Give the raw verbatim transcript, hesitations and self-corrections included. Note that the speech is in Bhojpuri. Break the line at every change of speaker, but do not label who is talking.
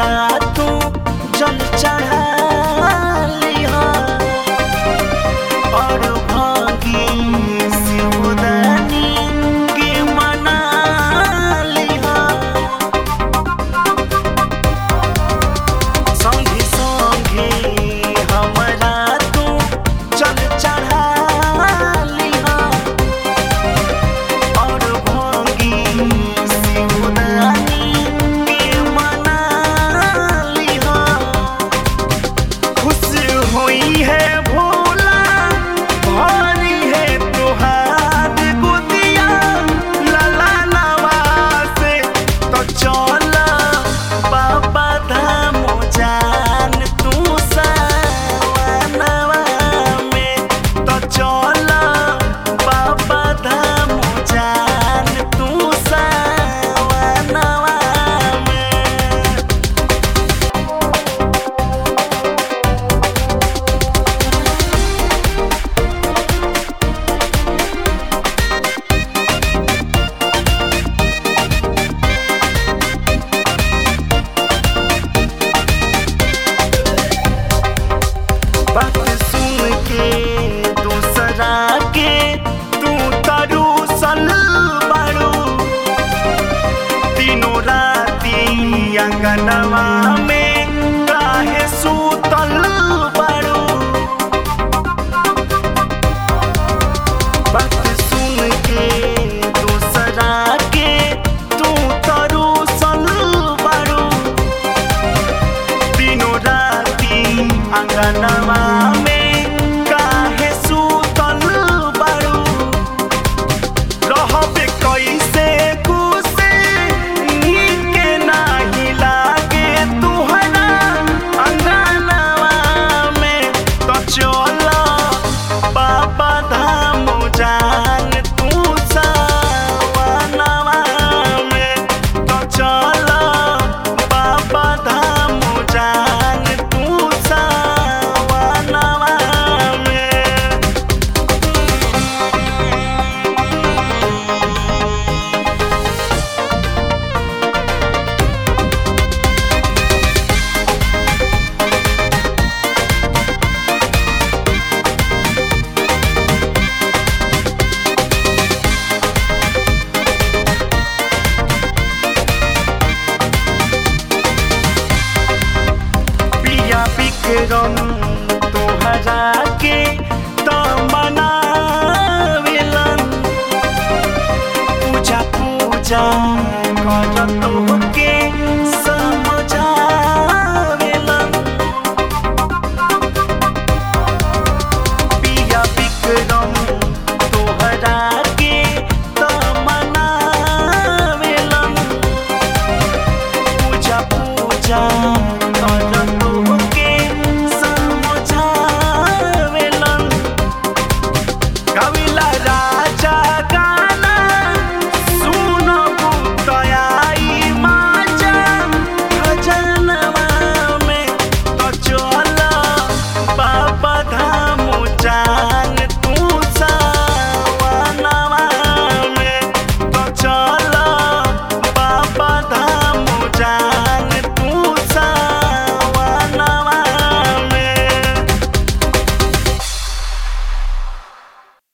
हमरा तू जल चढ़ा लिहा और भागी शिवदानी के मना लिहा। संगे संगे हमरा तू जल चढ़ा लिहा और भागी शिवदानी के मना लिहा। खुश हुई है भोला भारी है तुहार गुदिया लला नवा से तो चल बाबा धाम जान तू सावनवा में तो चल बाबा धाम जान तू सावनवा में। बात सुन के दूसरा के तू तरू सल बारू तीनों राती अंगनवा में काहे सूतल बारू। बात सुन के दूसरा के तू तरू सल बारू तीनों राती अंगनवा में काहे सूतल बारू। रहबे कैसे कुसे नीके नाही लागे तुहरा अंगनवा में तो चल बाबा धाम जान तू सावनवा में तो चल बाबा धाम जान तू सावनवा में। पिया विक्रम तोहरा के तमनावेलन पूजा पूजा करत